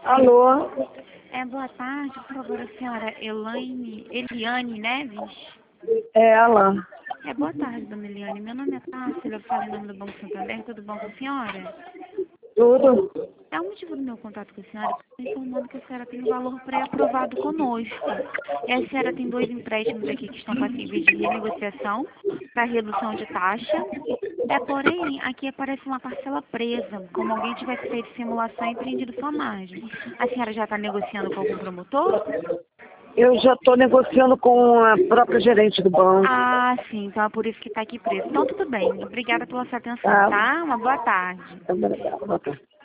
Alô? Boa tarde, por favor, a senhora Eliane Neves? É, Alain. Boa tarde, dona Eliane. Meu nome é Tássia, eu falo em nome do Banco Santander. Tudo bom com a senhora? Tudo? O motivo do meu contato com a senhora é informando que a senhora tem um valor pré-aprovado conosco. E a senhora tem 2 empréstimos aqui que estão passíveis de renegociação para redução de taxa. Porém, aqui aparece uma parcela presa, como alguém tivesse feito simulação e prendido sua margem. A senhora já está negociando com algum promotor? Eu já estou negociando com a própria gerente do banco. Ah, sim, então é por isso que está aqui preso. Então, tudo bem. Obrigada pela sua atenção, Tá? tá? Uma boa tarde. Boa tarde.